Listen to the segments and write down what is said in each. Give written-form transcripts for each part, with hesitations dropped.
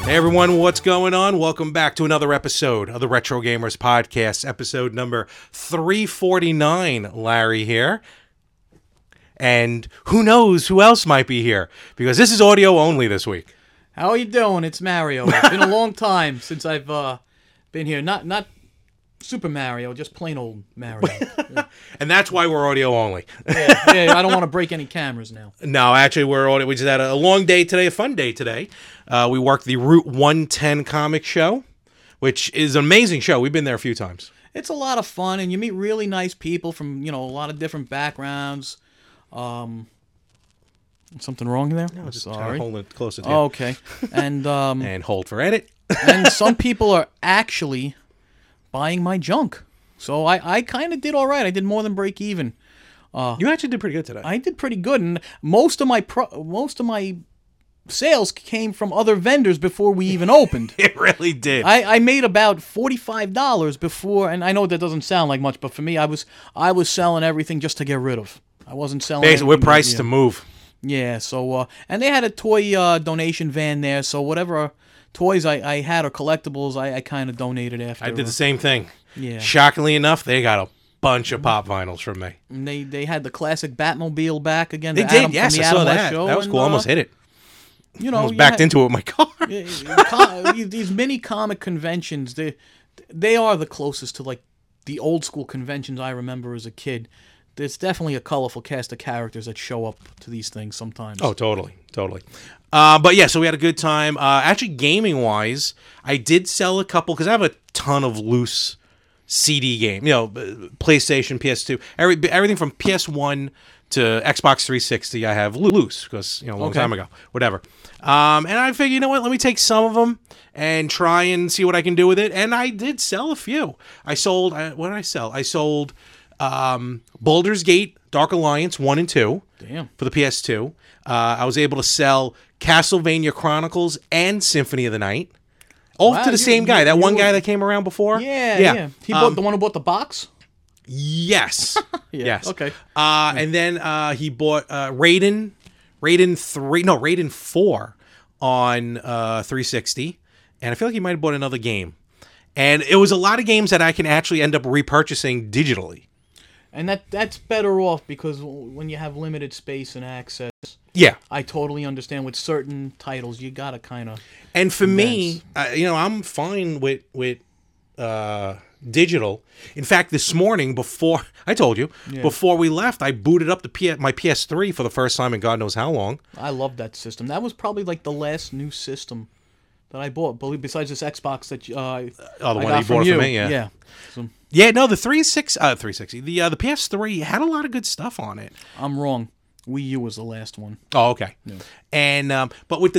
Hey everyone, what's going on? Welcome back to another episode of the Retro Gamers Podcast, episode number 349. Larry here. And who knows who else might be here, because this is audio only this week. How are you doing? It's Mario. It's been a long time since I've been here. Not Super Mario, just plain old Mario. And that's why we're audio only. Yeah, I don't want to break any cameras now. No, actually, we just had a long day today, a fun day today. We worked the Route 110 comic show, which is an amazing show. We've been there a few times. It's a lot of fun, and you meet really nice people from, a lot of different backgrounds. Something wrong there? No, just sorry. Hold it closer to you. Oh, okay. And And hold for edit. and some people are actually buying my junk. So I kind of did all right. I did more than break even. You actually did pretty good today. I did pretty good, and most of my sales came from other vendors before we even opened. It really did. I made about $45 before, and I know that doesn't sound like much, but for me, I was selling everything just to get rid of. I wasn't selling. Basically, we're anything priced to move. Yeah, so and they had a toy donation van there, so whatever toys I had or collectibles, I kind of donated after. I did the same thing. Yeah. Shockingly enough, they got a bunch of pop vinyls from me. And they had the classic Batmobile back again. They did, yes, I saw that. That was cool. Almost hit it. Almost backed into it with my car. These mini comic conventions, they are the closest to like the old school conventions I remember as a kid. There's definitely a colorful cast of characters that show up to these things sometimes. Oh, totally. But yeah, so we had a good time. Actually, gaming-wise, I did sell a couple, because I have a ton of loose CD game. PlayStation, PS2, everything from PS1 to Xbox 360 I have loose, because, a long time ago. Whatever. And I figured, you know what, let me take some of them and try and see what I can do with it. And I did sell a few. I sold, what did I sell? I sold Baldur's Gate Dark Alliance 1 and 2. Damn. For the PS2. I was able to sell Castlevania Chronicles and Symphony of the Night. All to the same guy. That one guy that came around before? Yeah. He bought the one who bought the box? Yes. Yeah. Yes. Okay. And then he bought Raiden 4 on 360. And I feel like he might have bought another game. And it was a lot of games that I can actually end up repurchasing digitally. And that's better off, because when you have limited space and access, yeah, I totally understand. With certain titles, you gotta kind of. And for me, I'm fine with digital. In fact, this morning before we left, I booted up my PS3 for the first time in God knows how long. I love that system. That was probably like the last new system that I bought, besides this Xbox that the one I that got you from bought you. from me, yeah. Yeah. So, yeah, no, the 360, the PS3 had a lot of good stuff on it. I'm wrong. Wii U was the last one. Oh, okay. Yeah. And but with the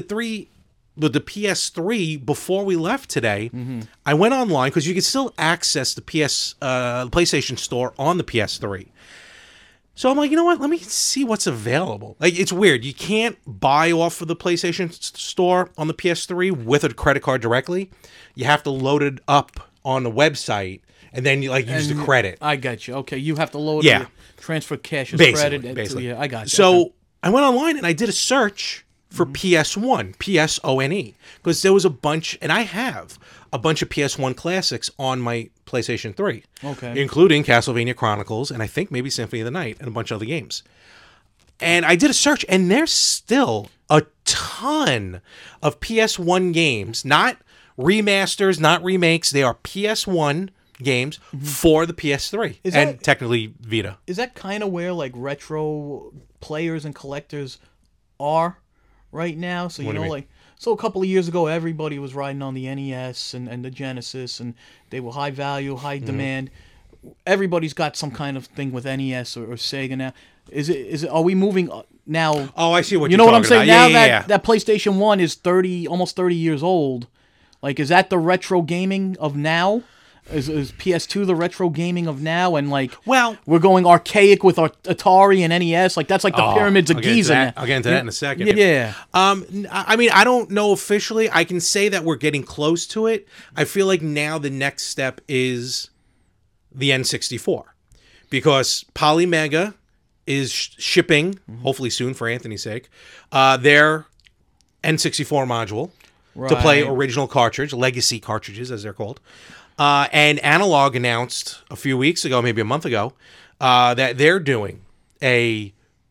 PS3, before we left today, I went online, because you can still access the PlayStation Store on the PS3. So I'm like, you know what? Let me see what's available. Like, it's weird. You can't buy off of the PlayStation Store on the PS3 with a credit card directly. You have to load it up on the website, and then you use the credit. I got you. Okay, you have to load Yeah. it, transfer cash as Basically, credit. basically. Yeah, I got you. So Okay. I went online and I did a search for PS1, PSONE, because there was a bunch, and I have a bunch of PS1 classics on my PlayStation 3. Okay. Including Castlevania Chronicles, and I think maybe Symphony of the Night, and a bunch of other games. And I did a search, and there's still a ton of PS1 games, not remasters, not remakes. They are PS1 games for the PS3 and technically Vita. Is that kind of where like retro players and collectors are right now? So so a couple of years ago, everybody was riding on the NES and the Genesis, and they were high value, high demand. Everybody's got some kind of thing with NES or Sega now. Is it? Are we moving now? Oh, I see what you you're know what I'm saying. about. Now that PlayStation 1 is almost 30 years old. Like, is that the retro gaming of now? Is PS2 the retro gaming of now? And we're going archaic with our Atari and NES. Like, that's like the pyramids of Giza. I'll get into that in a second. Yeah. I mean, I don't know officially. I can say that we're getting close to it. I feel like now the next step is the N64, because Polymega is shipping, hopefully soon for Anthony's sake, their N64 module. to play Right. original cartridge, legacy cartridges as they're called. And Analog announced a few weeks ago, maybe a month ago, that they're doing a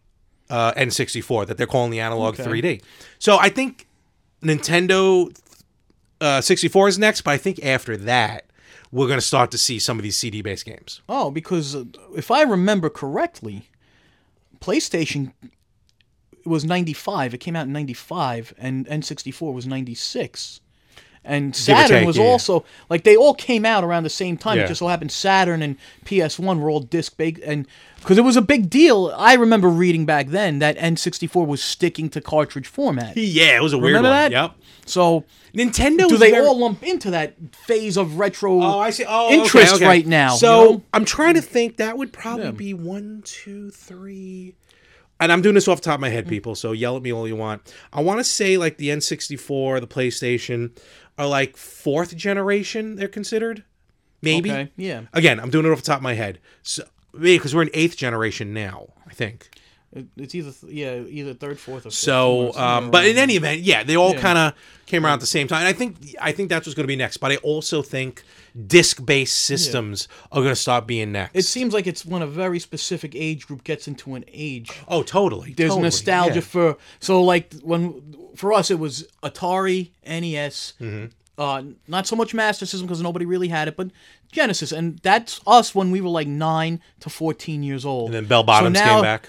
N64 that they're calling the Analog 3D. So I think Nintendo 64 is next, but I think after that we're going to start to see some of these CD-based games. Oh, because if I remember correctly, PlayStation was 95. It came out in 95, and N64 was 96. And or Saturn take, was yeah. also, like, they all came out around the same time. Yeah. It just so happened Saturn and PS1 were all disc-based. And because it was a big deal, I remember reading back then that N64 was sticking to cartridge format. Yeah, it was a weird Remember one. that? Yep. So Nintendo do was they very- all lump into that phase of retro Oh, I see. Oh, interest okay. right now? So you know? I'm trying to think. That would probably be 1, 2, 3. And I'm doing this off the top of my head, people. So yell at me all you want. I want to say like the N64, the PlayStation, are like 4th generation. They're considered, maybe. Okay, yeah. Again, I'm doing it off the top of my head. So because we're in 8th generation now, I think. It's either either third, fourth, or fifth. So, somewhere but in around any event, yeah, they all Yeah. kind of came around at the same time. And I think that's what's going to be next. But I also think disc-based systems are going to start being next. It seems like it's when a very specific age group gets into an age. Oh, totally. There's totally, nostalgia yeah. for like for us it was Atari, NES, not so much Master System because nobody really had it, but Genesis, and that's us when we were like 9 to 14 years old. And then Bell Bottoms came back.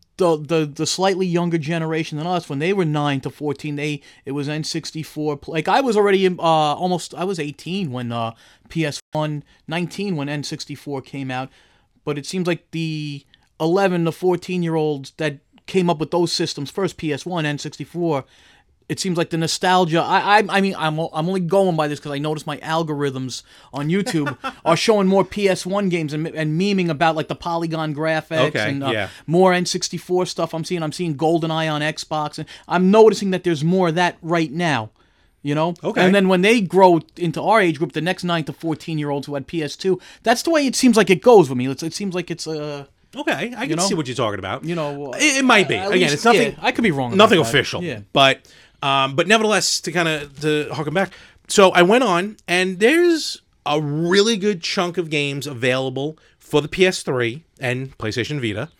The slightly younger generation than us, when they were 9 to 14, it was N64. Like I was already I was 18 when PS1, 19 when N64 came out, but it seems like the 11 to 14-year-olds that came up with those systems first, PS1, N64. It seems like the nostalgia. I mean, I'm only going by this because I noticed my algorithms on YouTube are showing more PS1 games and memeing about like the polygon graphics Okay, and yeah. more N64 stuff. I'm seeing GoldenEye on Xbox, and I'm noticing that there's more of that right now. You know, Okay. And then when they grow into our age group, the next 9 to 14-year-olds who had PS2, that's the way it seems like it goes with me. It seems like it's Okay, I can know? see what you're talking about. it It might be. Again, it's nothing. I could be wrong. about Nothing that. official. Yeah. But nevertheless, to harken back. So I went on, and there's a really good chunk of games available for the PS3 and PlayStation Vita.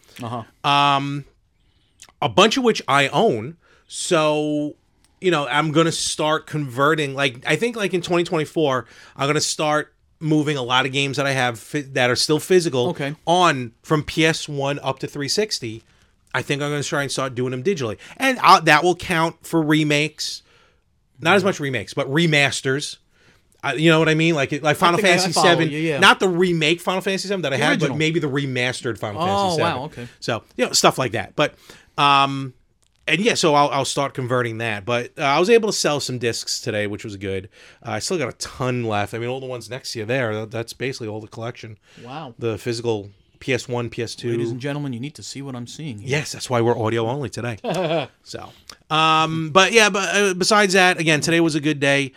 A bunch of which I own. So, I'm going to start converting. Like, I think like in 2024, I'm going to start moving a lot of games that I have that are still physical on from PS1 up to 360. I think I'm going to try and start doing them digitally. And that will count for remakes. Not as much remakes, but remasters. You know what I mean? Like Final think I Fantasy follow 7. you, yeah. Not the remake Final Fantasy 7 that I had, original. but maybe the remastered Final Fantasy 7. Wow, okay. So, stuff like that. But, and yeah, so I'll start converting that. But I was able to sell some discs today, which was good. I still got a ton left. I mean, all the ones next to you there, that's basically all the collection. Wow. The physical PS1, PS2. Ladies and gentlemen, you need to see what I'm seeing here. Yes, that's why we're audio only today. So, but yeah, besides that, again, today was a good day.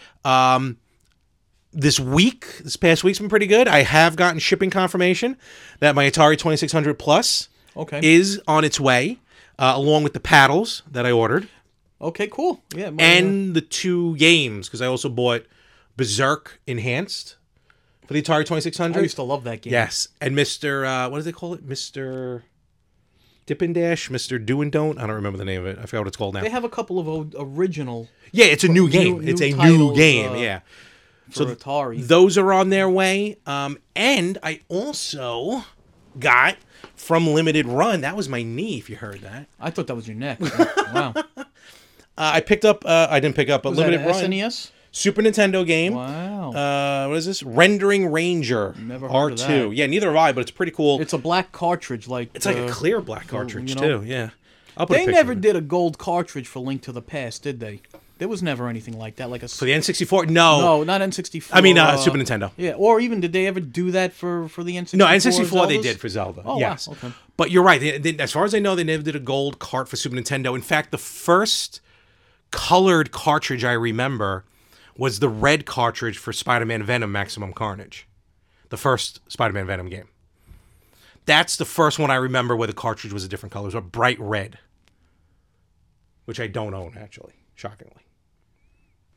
This past week's been pretty good. I have gotten shipping confirmation that my Atari 2600 Plus is on its way, along with the paddles that I ordered. Okay, cool. Yeah. And the 2 games, because I also bought Berserk Enhanced for the Atari 2600. I used to love that game. Yes, and Mr. What do they call it? Mr. Dip and Dash, Mr. Do and Don't. I don't remember the name of it. I forgot what it's called now. They have a couple of original Yeah, it's a new game. It's a new titles, game. Yeah. for Atari. Those are on their way. And I also got from Limited Run. That was my knee, if you heard that. I thought that was your neck. Wow. I picked up. I didn't pick up, but Was that Limited a Run. SNES? Super Nintendo game. Wow. What is this? Rendering Ranger. Never heard of R2. that. Yeah, neither have I, but it's pretty cool. It's a black cartridge, like It's like a clear black cartridge you know, too. Yeah. I'll put a They picture never of it. did a gold cartridge for Link to the Past, did they? There was never anything like that, like a. For the N64? No. No, not N64. I mean, Super Nintendo. Yeah, or even did they ever do that for the N64? No, N64 they Zeldas? did for Zelda. Oh, yes. wow. Okay. But you're right. As far as I know, they never did a gold cart for Super Nintendo. In fact, the first colored cartridge I remember was the red cartridge for Spider-Man Venom Maximum Carnage. The first Spider-Man Venom game. That's the first one I remember where the cartridge was a different color. It was a bright red. Which I don't own, actually. Shockingly.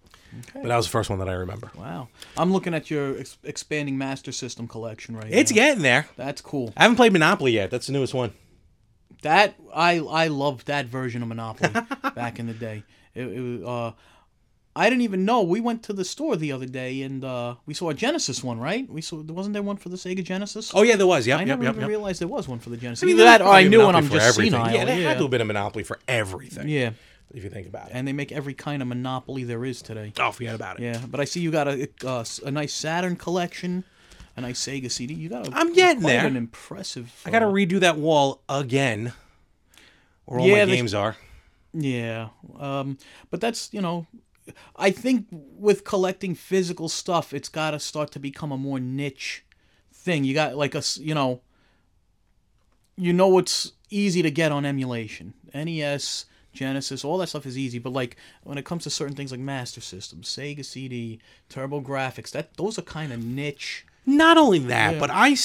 But that was the first one that I remember. Wow. I'm looking at your expanding Master System collection right now. It's getting there. That's cool. I haven't played Monopoly yet. That's the newest one. That I loved that version of Monopoly back in the day. I didn't even know. We went to the store the other day and we saw a Genesis one, right? Wasn't there one for the Sega Genesis? Oh yeah, there was. Yep, I never even yep. realized there was one for the Genesis. I mean, Either that or I knew and I'm for just everything. senile. Yeah, they had to have been a Monopoly for everything. Yeah. If you think about it. And they make every kind of Monopoly there is today. Oh, forget about it. Yeah, but I see you got a nice Saturn collection, a nice Sega CD. You got I'm getting quite there. An impressive. I got to redo that wall again, where all my games are. Yeah, but that's I think with collecting physical stuff, it's got to start to become a more niche thing. You got like it's easy to get on emulation, NES. Genesis, all that stuff is easy, but like when it comes to certain things like Master System, Sega CD, TurboGrafx, those are kind of niche. Not only that, but I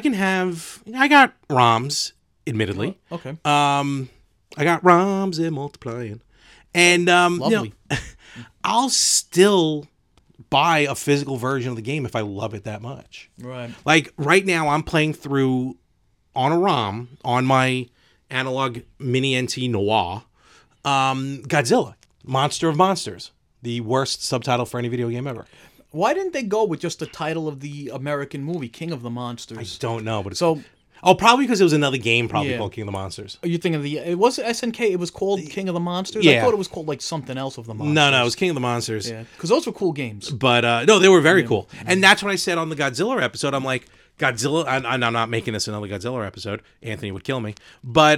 got ROMs, admittedly. Okay. I got ROMs and multiplying, and Lovely. I'll still buy a physical version of the game if I love it that much. Right. Like right now, I'm playing through on a ROM on my analog Mini NT Noir. Godzilla, Monster of Monsters, the worst subtitle for any video game ever. Why didn't they go with just the title of the American movie, King of the Monsters? I don't know, but it's... So... Oh, probably because it was another game called King of the Monsters. Are you thinking of it was SNK, it was called King of the Monsters? Yeah. I thought it was called like something else of the Monsters. No, it was King of the Monsters. Yeah, because those were cool games. But, no, they were very cool. And that's what I said on the Godzilla episode. I'm like, Godzilla... I'm not making this another Godzilla episode. Anthony would kill me. But,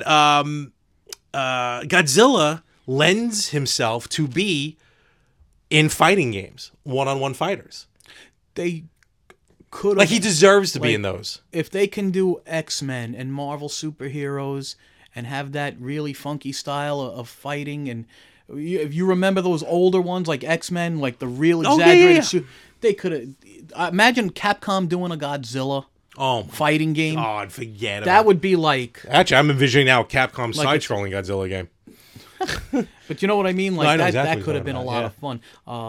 Godzilla... lends himself to be in fighting games, one-on-one fighters. They could he deserves to be in those. If they can do X-Men and Marvel superheroes and have that really funky style of fighting, and if you remember those older ones like X-Men, like the real exaggerated, they could have. Imagine Capcom doing a Godzilla. Fighting game. Oh, I'd forget about that. Would be like. Actually, I'm envisioning now Capcom side-scrolling Godzilla game. But you know what I mean? Like exactly that could have been a lot of fun.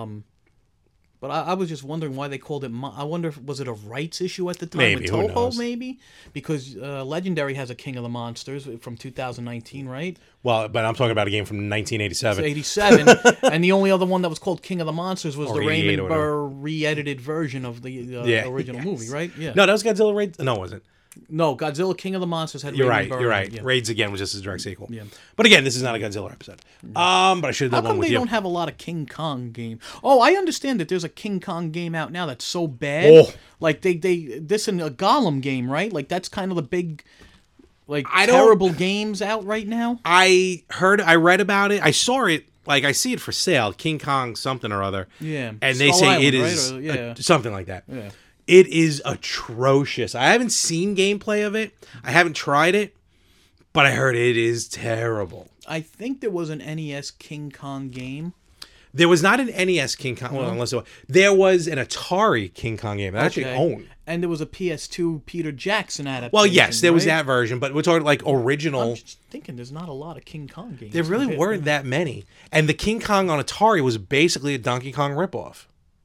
But I was just wondering why they called it. I wonder if was it a rights issue at the time maybe, with Toho? Maybe because Legendary has a King of the Monsters from 2019, right? Well, but I'm talking about a game from 1987. It's 87, and the only other one that was called King of the Monsters was the Raymond Burr re-edited version of the original movie, right? Yeah. No, that was Godzilla Raids. No, it wasn't. No, Godzilla King of the Monsters had. You're Raymond right. Burr You're right. Yeah. Raids again was just a direct sequel. Yeah. But again, this is not a Godzilla episode. But I should have done one with you. How come they don't have a lot of King Kong game? Oh, I understand that there's a King Kong game out now that's so bad. Like this in a Gollum game, right? Like that's kind of the big, terrible games out right now. I read about it. I saw it. Like I see it for sale. King Kong something or other. Yeah. And they say it is something like that. Yeah. It is atrocious. I haven't seen gameplay of it. I haven't tried it, but I heard it is terrible. I think there was an NES King Kong game. There was not an NES King Kong. Well, unless there was an Atari King Kong game that I actually owned. And there was a PS2 Peter Jackson adaptation. Well, yes, there was that version, but we're talking like original. I'm just thinking there's not a lot of King Kong games. There really weren't that many. And the King Kong on Atari was basically a Donkey Kong ripoff.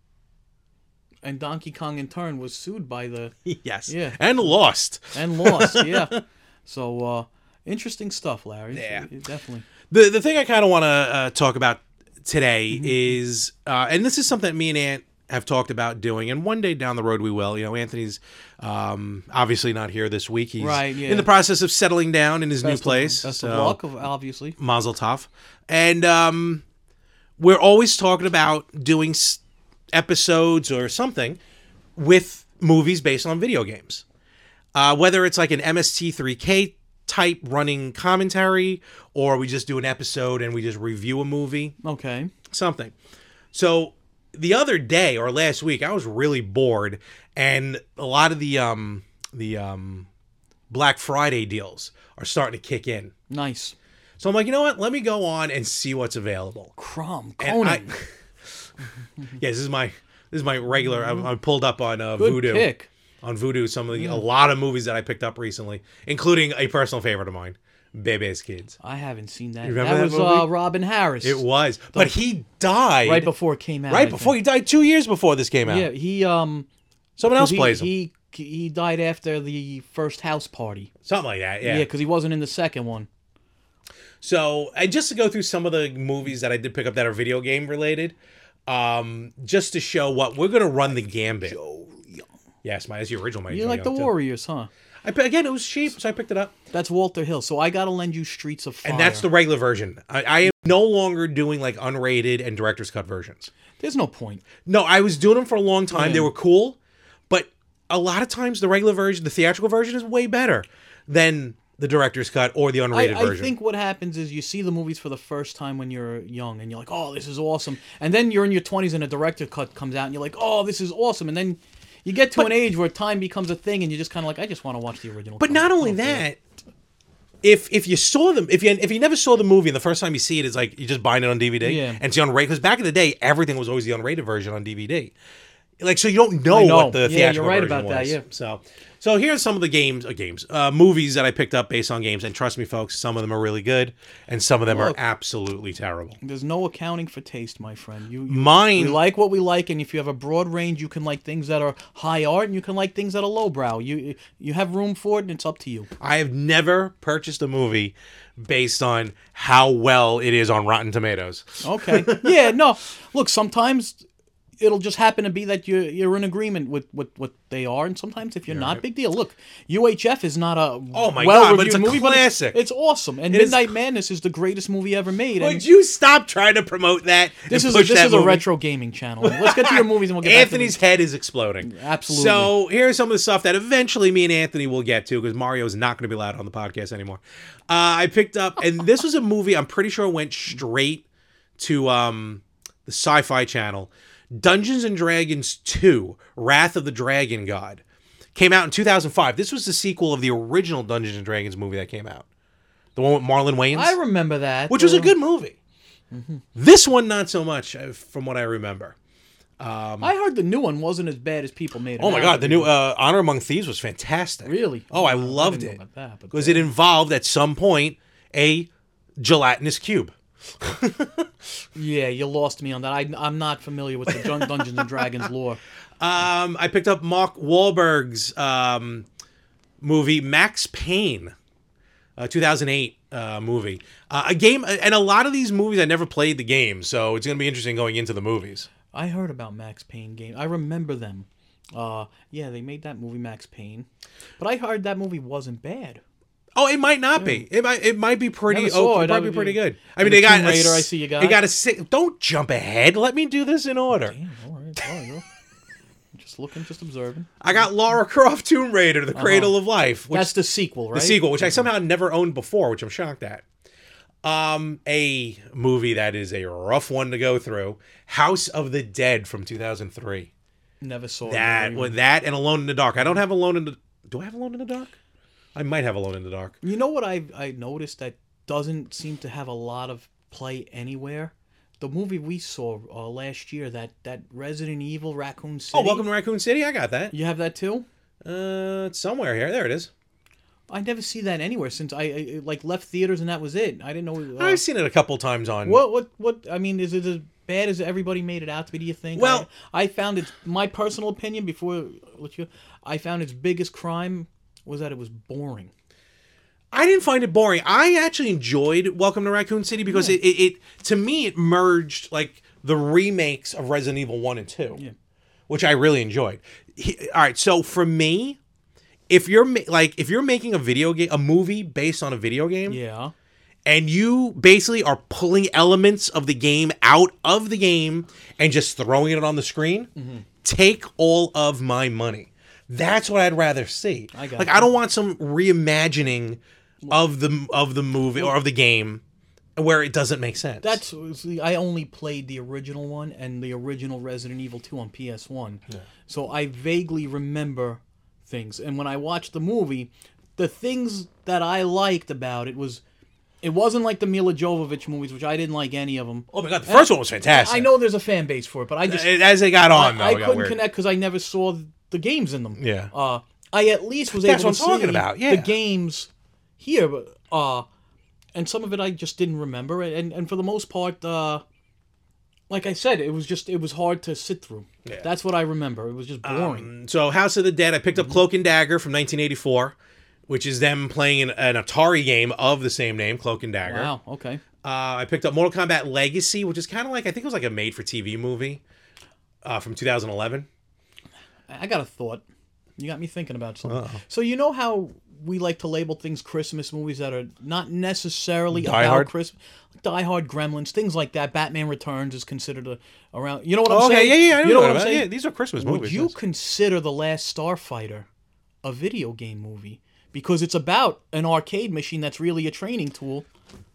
And Donkey Kong, in turn, was sued by the... Yes. Yeah. And lost. Yeah. So, interesting stuff, Larry. Yeah. Definitely. The thing I kind of want to talk about today is... and this is something that me and Ant have talked about doing, and one day down the road we will. You know, Anthony's obviously not here this week. He's in the process of settling down in his new place. Best of luck, obviously. Mazel tov. And we're always talking about doing... episodes or something with movies based on video games. Whether it's like an MST3K type running commentary or we just do an episode and we just review a movie. Okay. Something. So the other day or last week, I was really bored and a lot of the Black Friday deals are starting to kick in. Nice. So I'm like, you know what? Let me go on and see what's available. Conan. Yeah, this is my regular. I pulled up on Vudu. Pick. On Vudu, a lot of movies that I picked up recently, including a personal favorite of mine, Bebe's Kids. I haven't seen that. You remember that that was movie? Robin Harris. It was, but he died right before it came out. Right before he died, 2 years before this came out. Yeah, he someone else plays him. He died after the first house party. Something like that. Yeah. Yeah, because he wasn't in the second one. So, and just to go through some of the movies that I did pick up that are video game related, just to show what we're going to run the gambit. Joe Young. Yes, that's the original. You like the Warriors, huh? Again, it was cheap, so I picked it up. That's Walter Hill. So I got to lend you Streets of Fire. And that's the regular version. I am no longer doing like unrated and director's cut versions. There's no point. No, I was doing them for a long time. Yeah. They were cool, but a lot of times the regular version, the theatrical version, is way better than the director's cut or the unrated version. I think what happens is you see the movies for the first time when you're young and you're like, oh, this is awesome. And then you're in your 20s and a director's cut comes out and you're like, oh, this is awesome. And then you get to an age where time becomes a thing and you're just kind of like, I just want to watch the original. But not only that, if you saw them, if you never saw the movie and the first time you see it is like you're just buying it on DVD and it's the unrated, because back in the day everything was always the unrated version on DVD. Like, so you don't know what the theatrical you're right version about was. that. Yeah. So here's some of the movies that I picked up based on games, and trust me, folks, some of them are really good, and some of them are absolutely terrible. There's no accounting for taste, my friend. We like what we like, and if you have a broad range, you can like things that are high art, and you can like things that are lowbrow. You have room for it, and it's up to you. I have never purchased a movie based on how well it is on Rotten Tomatoes. Okay. Yeah. No. Look, sometimes it'll just happen to be that you're in agreement with what they are, and sometimes if you're not, big deal. Look, UHF is not a God, but it's a movie, classic. But it's awesome, and Midnight Madness is the greatest movie ever made. Would you stop trying to promote that? This is a retro gaming channel. Let's get to your movies and we'll get Anthony's head is exploding. Absolutely. So here's some of the stuff that eventually me and Anthony will get to, because Mario is not going to be allowed on the podcast anymore. I picked up, and this was a movie I'm pretty sure went straight to the Sci-Fi Channel. Dungeons & Dragons 2, Wrath of the Dragon God, came out in 2005. This was the sequel of the original Dungeons & Dragons movie that came out. The one with Marlon Wayans. I remember that. Which was a good movie. Mm-hmm. This one, not so much, from what I remember. I heard the new one wasn't as bad as people made it. Oh my God, the new Honor Among Thieves was fantastic. Really? Oh, I loved it. Because it involved, at some point, a gelatinous cube. Yeah, you lost me on that. I'm not familiar with the Dungeons and Dragons lore. I picked up Mark Wahlberg's movie Max Payne, 2008 movie. A game, and a lot of these movies I never played the game, so it's going to be interesting going into the movies. I heard about Max Payne game. I remember them. Yeah, they made that movie Max Payne, but I heard that movie wasn't bad. Oh, it might not be. It might be pretty. Probably pretty good. I mean, they got Raider. I see you got. They got a. Don't jump ahead. Let me do this in order. Damn, all right. Just looking, just observing. I got Lara Croft Tomb Raider: The Cradle of Life. That's the sequel, right? The sequel, which I somehow never owned before, which I'm shocked at. A movie that is a rough one to go through. House of the Dead from 2003. Never saw that. With that and Alone in the Dark. I don't have Alone in the. Do I have Alone in the Dark? I might have Alone in the Dark. You know what I noticed that doesn't seem to have a lot of play anywhere? The movie we saw last year, that Resident Evil Raccoon City. Oh, Welcome to Raccoon City? I got that. You have that too? It's somewhere here. There it is. I never see that anywhere since I like left theaters and that was it. I didn't know. I've seen it a couple times on. What? I mean, is it as bad as everybody made it out to be? Do you think? Well, I found it. My personal opinion I found its biggest crime was that it was boring. I didn't find it boring. I actually enjoyed Welcome to Raccoon City because it to me it merged like the remakes of Resident Evil 1 and 2, which I really enjoyed. All right, so for me, if you're making a movie based on a video game, and you basically are pulling elements of the game out of the game and just throwing it on the screen, take all of my money. That's what I'd rather see. I don't want some reimagining of the movie or of the game where it doesn't make sense. I only played the original one and the original Resident Evil 2 on PS1. Yeah. So I vaguely remember things. And when I watched the movie, the things that I liked about it wasn't like the Mila Jovovich movies, which I didn't like any of them. Oh my God, the first one was fantastic. I know there's a fan base for it, but I just as they got on, I couldn't connect because I never saw the games in them. Yeah. I at least was able to see the games here, but and some of it I just didn't remember. And for the most part, like I said, it was hard to sit through. Yeah. That's what I remember. It was just boring. So House of the Dead, I picked up Cloak and Dagger from 1984, which is them playing an Atari game of the same name, Cloak and Dagger. Wow. Okay. I picked up Mortal Kombat Legacy, which is kind of like, I think it was like a made-for-TV movie from 2011. I got a thought. You got me thinking about something. Uh-oh. So you know how we like to label things Christmas movies that are not necessarily Die about Hard? Christmas? Die Hard, Gremlins, things like that. Batman Returns is considered around. You know what I'm Okay, saying? yeah, I You know what I'm about it. saying? Yeah, these are Christmas Would movies. you yes. consider The Last Starfighter a video game movie? Because it's about an arcade machine that's really a training tool.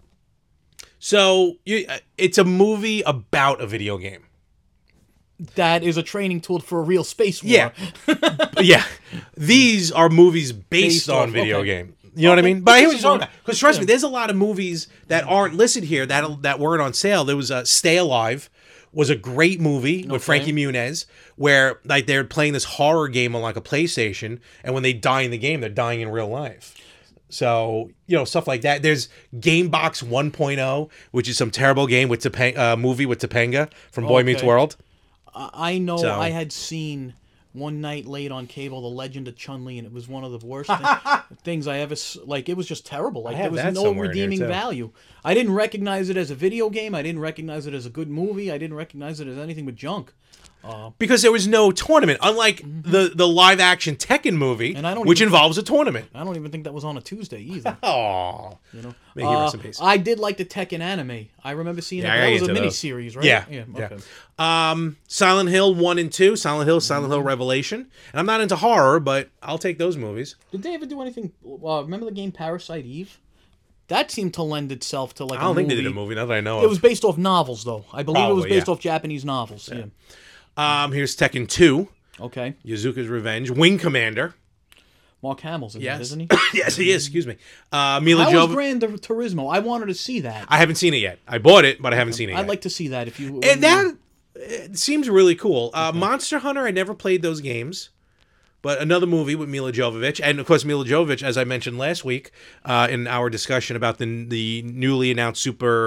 So it's a movie about a video game. That is a training tool for a real space war. Yeah. Yeah. These are movies based on off, video okay. game. You know what I mean? But I hear what This you're is talking about. Because trust me, there's a lot of movies that aren't listed here that weren't on sale. There was Stay Alive was a great movie with Frankie Muniz where like they're playing this horror game on like a PlayStation, and when they die in the game, they're dying in real life. So, stuff like that. There's Gamebox 1.0, which is some terrible game with movie with Topanga from Boy Meets World. I know So- I had seen one night late on cable The Legend of Chun-Li, and it was one of the worst things I ever like. It was just terrible. Like there have was that no somewhere in here, redeeming too. value. I didn't recognize it as a video game. I didn't recognize it as a good movie. I didn't recognize it as anything but junk. Because there was no tournament, unlike the live action Tekken movie, And I don't which even- involves a tournament. I don't even think that was on a Tuesday either. Oh, You know, may he rest in peace. I did like the Tekken anime. I remember seeing Yeah, it. I That gotta was a get to mini those. series, right? Yeah, Okay. Silent Hill 1 and 2, Silent Hill Revelation. And I'm not into horror, but I'll take those movies. Did they ever do anything? Remember the game Parasite Eve? That seemed to lend itself to like I don't think they did a movie, not that I know It of. was based off novels, though. I believe it was Probably, based yeah. off Japanese novels. Yeah. Here's Tekken 2, Okay. Yazuka's Revenge, Wing Commander. Mark Hamill's in that, Yes. isn't he? Yes, he is, excuse me. Mila How was Jovovich. Gran Turismo? I wanted to see that. I haven't seen it yet. I bought it, but I haven't seen it yet. I'd like to see that if you. And that it seems really cool. Monster Hunter, I never played those games. But another movie with Mila Jovovich. And, of course, Mila Jovovich, as I mentioned last week in our discussion about the newly announced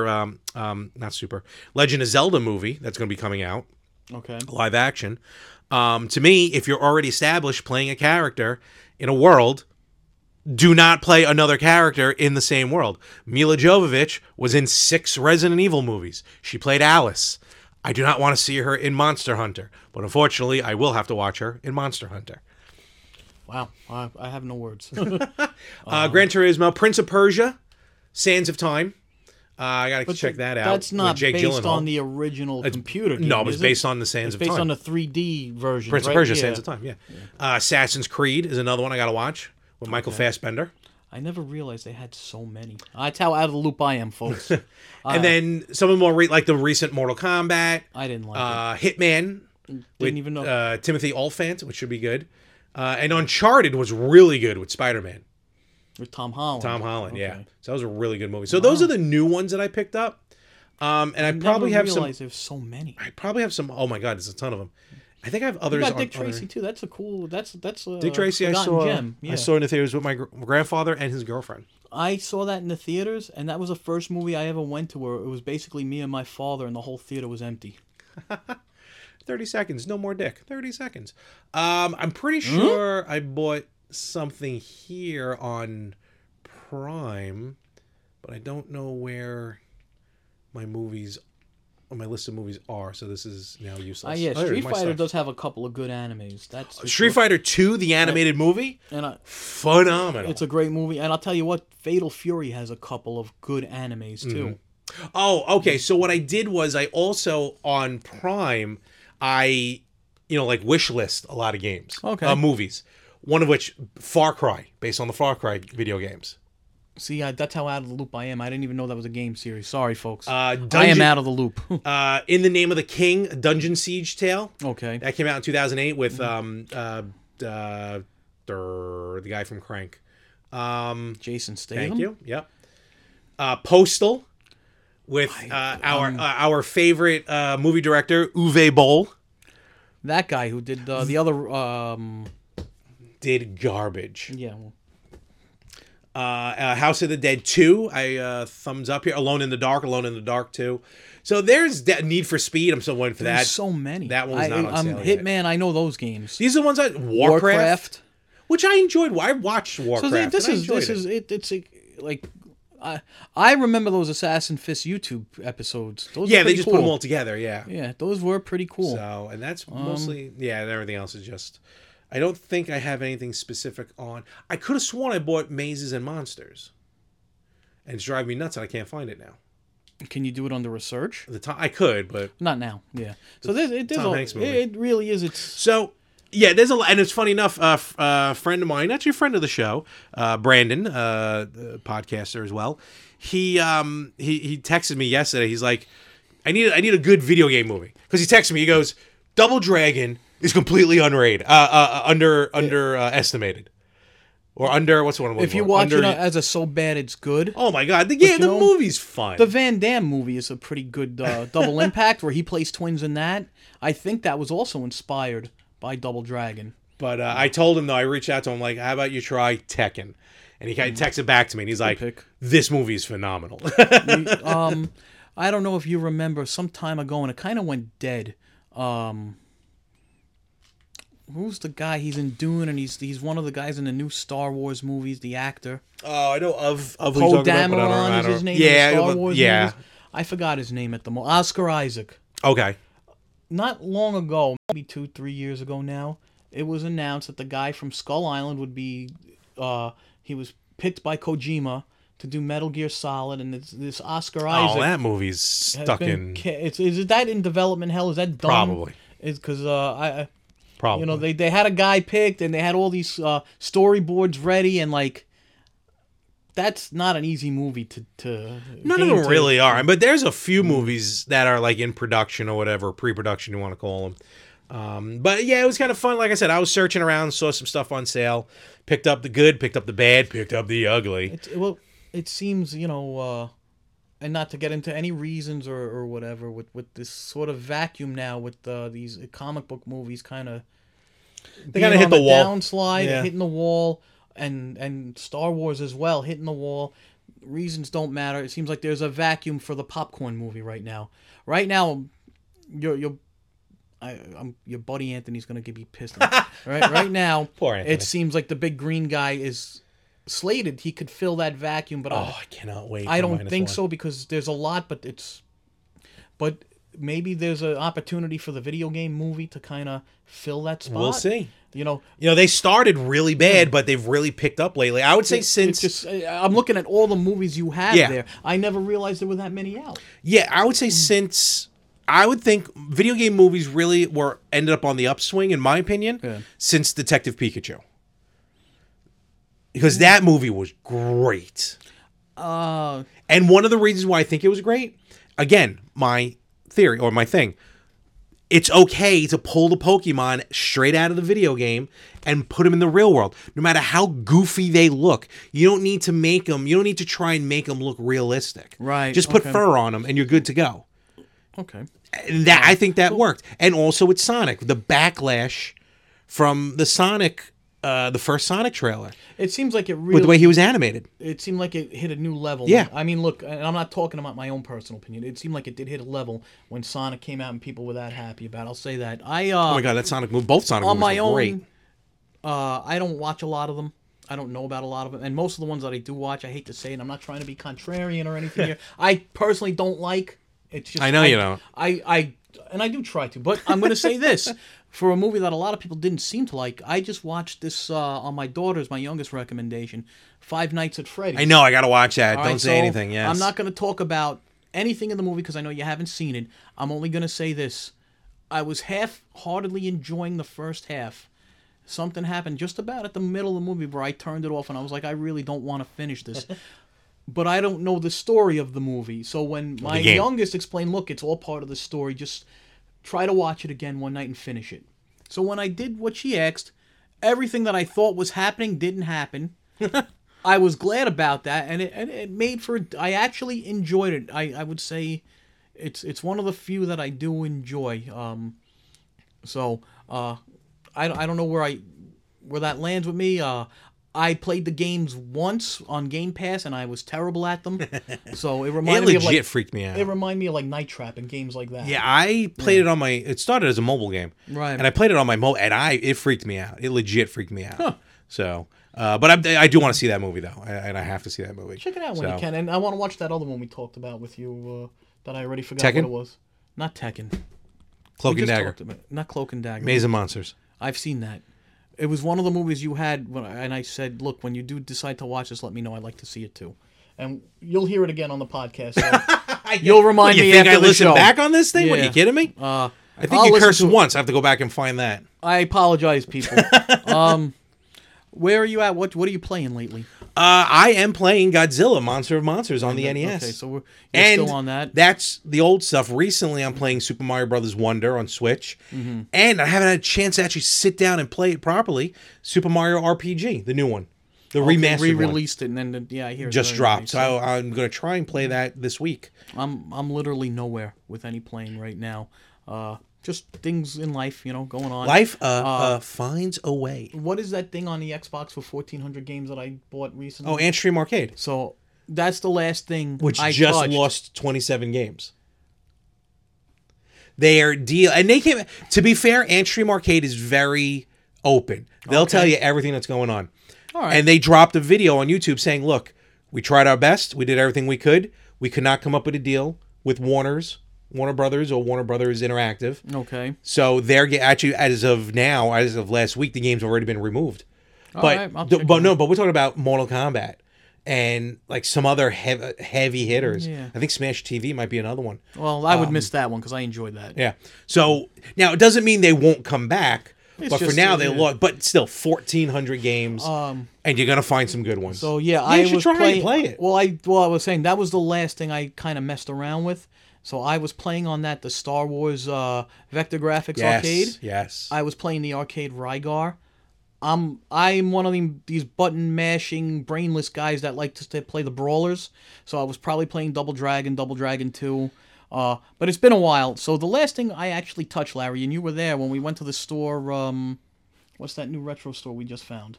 Legend of Zelda movie that's going to be coming out, Okay. live action. To me, if you're already established playing a character in a world, do not play another character in the same world. Mila Jovovich was in 6 Resident Evil movies. She played Alice. I do not want to see her in Monster Hunter, but unfortunately, I will have to watch her in Monster Hunter. Wow. I have no words. Gran Turismo, Prince of Persia, Sands of Time. I got to check that out. That's not with Jake based Gyllenhaal. on the original computer game. No, it was is based on the Sands It's of based Time. on the 3D version. Prince right? of Persia, Yeah. Sands of Time, yeah. Assassin's Creed is another one I got to watch with Michael Fassbender. I never realized they had so many. That's how out of the loop I am, folks. And then some of the more like the recent Mortal Kombat, I didn't like Hitman it. with Didn't even know. Timothy Olyphant, which should be good. And Uncharted was really good with Spider-Man. With Tom Holland. Tom Holland, yeah. Okay. So that was a really good movie. So those are the new ones that I picked up. And I probably Never have some. realized there's so many. I probably have some. Oh my God, there's a ton of them. I think I have others. You got on Dick other- Tracy too. That's a cool. That's a Dick Tracy, I forgotten saw. gem. Yeah. I saw in the theaters with my grandfather and his girlfriend. I saw that in the theaters, and that was the first movie I ever went to where it was basically me and my father, and the whole theater was empty. 30 seconds, no more dick. 30 seconds. I'm pretty sure I bought something here on Prime, but I don't know where my movies on my list of movies are. So this is now useless. Yeah, Oh, here's Street my Fighter stuff. does have a couple of good animes. That's for Street sure. Fighter 2, the animated movie, and phenomenal. it's a great movie. And I'll tell you what, Fatal Fury has a couple of good animes too. Oh, okay. So what I did was I also on Prime, I like wish list a lot of games, movies. One of which Far Cry, based on the Far Cry video games. See, that's how out of the loop I am. I didn't even know that was a game series. Sorry, folks. I am Dungeon- out of the loop. In the Name of the King, a Dungeon Siege tale. Okay. That came out in 2008 with the guy from Crank. Jason Statham. Thank you. Yep. Postal with our favorite movie director Uwe Boll. That guy who did the other. Did garbage. Yeah. House of the Dead 2, I thumbs up here. Alone in the Dark 2. So there's Need for Speed. I'm still waiting for There's that. so many. That one's not on sale yet. Hitman, I know those games. These are the ones Warcraft, which I enjoyed. I watched Warcraft. So I remember those Assassin Fist YouTube episodes. Those they just put them all together. Yeah, those were pretty cool. So, and that's mostly and everything else is just. I don't think I have anything specific on. I could have sworn I bought Mazes and Monsters, and it's driving me nuts, and I can't find it now. Can you do it under a search? At the time I could, but not now. Yeah. So it really is. It's so. Yeah, there's a lot, and it's funny enough. A friend of mine, actually a friend of the show, Brandon, podcaster as well. He texted me yesterday. He's like, I need a good video game movie, because he texted me. He goes, Double Dragon is completely underrated, underestimated, or under what's one? If you watch it as a so bad it's good. Oh my god, the movie's fun. The Van Damme movie is a pretty good Double Impact, where he plays twins in that. I think that was also inspired by Double Dragon. But I told him, though, I reached out to him, like, how about you try Tekken? And he kind of texted back to me, and he's like, this movie is phenomenal. I don't know if you remember some time ago, and it kind of went dead. Who's the guy? He's in Dune, and he's one of the guys in the new Star Wars movies, the actor. Oh, I know of Poe Dameron is his name in the Star Wars movies. I forgot his name at the moment. Oscar Isaac. Okay. Not long ago, maybe 2-3 years ago now, it was announced that the guy from Skull Island would be, he was picked by Kojima to do Metal Gear Solid, and this Oscar Isaac. Oh, that movie's stuck in. Is that in development hell? Is that done? Probably. Is because probably. You know, they had a guy picked, and they had all these storyboards ready, and like. That's not an easy movie to None of them really are. But there's a few movies that are like in production or whatever, pre-production you want to call them. But yeah, it was kind of fun. Like I said, I was searching around, saw some stuff on sale, picked up the good, picked up the bad, picked up the ugly. It seems, you know, and not to get into any reasons or whatever, with this sort of vacuum now with these comic book movies kind of... They kind of hit the wall. Downslide, hitting the wall. And Star Wars as well, hitting the wall. Reasons don't matter. It seems like there's a vacuum for the popcorn movie right now. Right now, your buddy Anthony's gonna be pissed. Right now, poor Anthony. It seems like the big green guy is slated. He could fill that vacuum, but I cannot wait. I don't think so, because there's a lot, but maybe there's an opportunity for the video game movie to kind of fill that spot. We'll see. You know, they started really bad, but they've really picked up lately. I would say I'm looking at all the movies you have there. I never realized there were that many out. Yeah, I would say I would think video game movies really ended up on the upswing, in my opinion, since Detective Pikachu. Because that movie was great. And one of the reasons why I think it was great, again, my theory or my thing, it's okay to pull the Pokemon straight out of the video game and put them in the real world. No matter how goofy they look, you don't need to try and make them look realistic. Right. Just put fur on them and you're good to go. Okay. And I think that worked. And also with Sonic, the backlash from the Sonic, the first Sonic trailer. It seems like it really... With the way he was animated. It seemed like it hit a new level. Yeah. I mean, look, and I'm not talking about my own personal opinion. It seemed like it did hit a level when Sonic came out and people were that happy about it. I'll say that. Oh my God, that Sonic movie, both Sonic movies were great. I don't watch a lot of them. I don't know about a lot of them. And most of the ones that I do watch, I hate to say it, I'm not trying to be contrarian or anything here. I personally don't like. It's just... I know you don't. And I do try to, but I'm going to say this. For a movie that a lot of people didn't seem to like, I just watched this on my youngest recommendation, Five Nights at Freddy's. I know, I got to watch that. All don't right, say anything, yes. I'm not going to talk about anything in the movie because I know you haven't seen it. I'm only going to say this. I was half-heartedly enjoying the first half. Something happened just about at the middle of the movie where I turned it off and I was like, I really don't want to finish this. But I don't know the story of the movie. So when my youngest explained, look, it's all part of the story, just try to watch it again one night and finish it. So when I did what she asked, everything that I thought was happening didn't happen. I was glad about that, and it made for... I actually enjoyed it. I would say it's one of the few that I do enjoy. I don't know where that lands with me. I played the games once on Game Pass, and I was terrible at them. So it It reminded me of legit like freaked me out. it reminded me of like Night Trap and games like that. Yeah, I played it on my. It started as a mobile game, Right. And I played it on my mobile, and it freaked me out. It legit freaked me out. So, but I do want to see that movie though, and I have to see that movie. Check it out when you can, and I want to watch that other one we talked about with you that I already forgot Tekken? what it was. Not Tekken. Cloak We and just Dagger, talked about it. Not Cloak and Dagger. Maze of Monsters. I've seen that. It was one of the movies you had, and I said, "Look, when you do decide to watch this, let me know. I'd like to see it too." And you'll hear it again on the podcast. So you'll remind You me think after I the listen show. back on this thing? What, are Yeah. you kidding me? I I think you cursed once. I have to go back and find that. I apologize, people. Where are you at? What are you playing lately? I am playing Godzilla Monster of Monsters on the NES. Okay, so you're And still on that. That's the old stuff. Recently, I'm playing Super Mario Brothers Wonder on Switch, and I haven't had a chance to actually sit down and play it properly. Super Mario RPG, the new one, the remastered one, Re-released it, and then I hear it's just very dropped. nice. So I'm going to try and play that this week. I'm literally nowhere with any playing right now. Just things in life, going on. Life finds a way. What is that thing on the Xbox for 1,400 games that I bought recently? Oh, Antstream Arcade, So that's the last thing which I just touched. lost 27 games. Their deal, and they came. To be fair, Antstream Arcade is very open. They'll tell you everything that's going on. All right. And they dropped a video on YouTube saying, "Look, we tried our best. We did everything we could. We could not come up with a deal with Warner Brothers or Warner Brothers Interactive. Okay. So they're actually, as of now, as of last week, the game's already been removed. All But right, I'll check it but out. we're talking about Mortal Kombat and like some other heavy hitters. Yeah. I think Smash TV might be another one. Well, I would miss that one because I enjoyed that. Yeah. So now it doesn't mean they won't come back. It's But for just, now they yeah. lost. But still, 1,400 games, and you're gonna find some good ones. So yeah, you I should was try playing. and play it. Well, I was saying that was the last thing I kind of messed around with. So I was playing on that the Star Wars Vector Graphics arcade. Yes. I was playing the arcade Rygar. I'm one of these button mashing brainless guys that like to play the brawlers. So I was probably playing Double Dragon 2. But it's been a while. So the last thing I actually touched, Larry, and you were there when we went to the store. What's that new retro store we just found?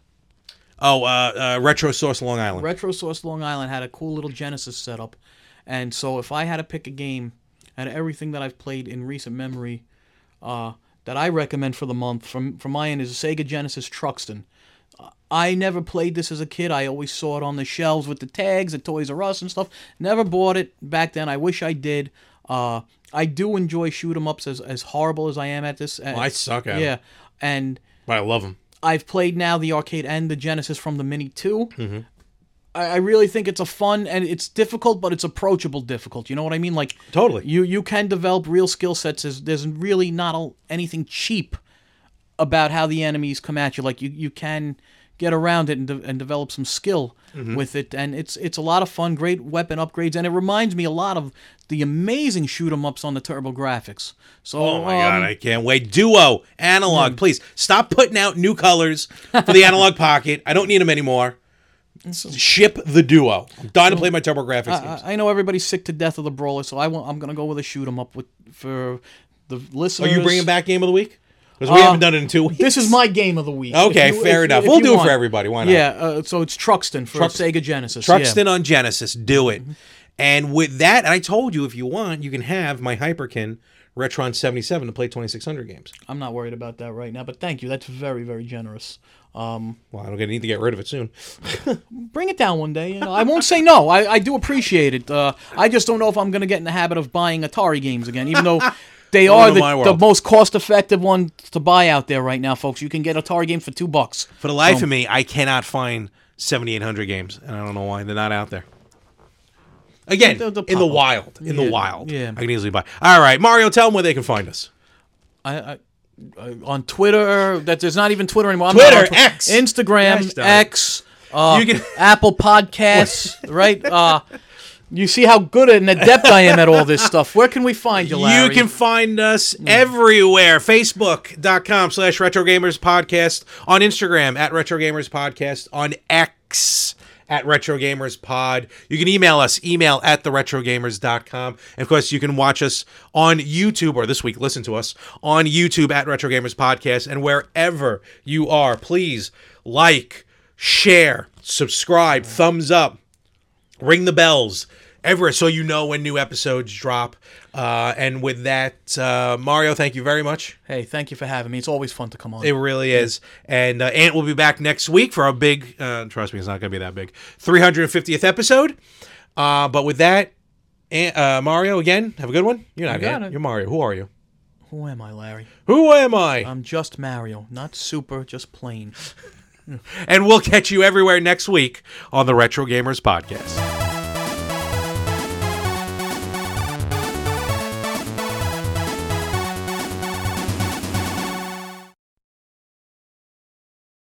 Oh, Retro Source Long Island. Retro Source Long Island had a cool little Genesis setup. And so if I had to pick a game out of everything that I've played in recent memory that I recommend for the month from my end is a Sega Genesis Truxton. I never played this as a kid. I always saw it on the shelves with the tags at Toys R Us and stuff. Never bought it back then. I wish I did. I do enjoy shoot 'em ups as horrible as I am at this. I suck at Yeah, them. and But I love them. I've played now the arcade and the Genesis from the Mini 2. Mm-hmm. I really think it's a fun, and it's difficult, but it's approachable difficult. You know what I mean? Like Totally. you can develop real skill sets. There's really not anything cheap about how the enemies come at you. Like you can get around it and develop some skill with it, and it's a lot of fun. Great weapon upgrades, and it reminds me a lot of the amazing shoot 'em ups on the Turbo Graphics. So Oh my god, I can't wait. Duo, analog, please stop putting out new colors for the analog pocket. I don't need them anymore. Ship the Duo. I'm dying to play my TurboGrafx games. I know everybody's sick to death of the brawler, so I'm gonna go with a shoot 'em up for the Are listeners. you bringing back Game of the Week? Because we haven't done it in 2 weeks. This is my game of the week. Okay, If you- fair if- enough. if We'll you do it want. for everybody. Why not? Yeah, so it's Truxton for Sega Genesis. Truxton Yeah. on Genesis. Do it. And with that, and I told you if you want, you can have my Hyperkin Retron 77 to play 2,600 games. I'm not worried about that right now, but thank you. That's very, very generous. Well, I don't need to get rid of it soon. Bring it down one day. I won't say no. I do appreciate it. I just don't know if I'm going to get in the habit of buying Atari games again, even though they are Welcome to my the world. most cost-effective one to buy out there right now, folks. You can get Atari games for $2. For the life of me, I cannot find 7,800 games, and I don't know why. They're not out there. Again, They'll in the pop up. wild. In the Yeah, wild. yeah. I can easily buy. All right, Mario, tell them where they can find us. I on Twitter. There's not even Twitter anymore. I'm Twitter, not on X. Instagram, Gosh darn it. X. You can- Apple Podcasts, right? You see how good an adept I am at all this stuff. Where can we find you, Larry? You can find us everywhere. Facebook.com/RetroGamersPodcast. On Instagram @RetroGamersPodcast. On X @RetroGamersPod. You can email us, email@TheRetroGamers.com. And of course, you can watch us on YouTube, or this week, listen to us on YouTube @RetroGamersPodcast. And wherever you are, please like, share, subscribe, thumbs up, ring the bells, everywhere, so you know when new episodes drop. And with that, Mario, thank you very much. Hey, thank you for having me. It's always fun to come on. It really is. And Ant will be back next week for our big, trust me, it's not going to be that big, 350th episode. But with that, Mario, again, have a good one. You're not Ant. You're Mario. Who are you? Who am I, Larry? Who am I? I'm just Mario. Not super, just plain. And we'll catch you everywhere next week on the Retro Gamers Podcast.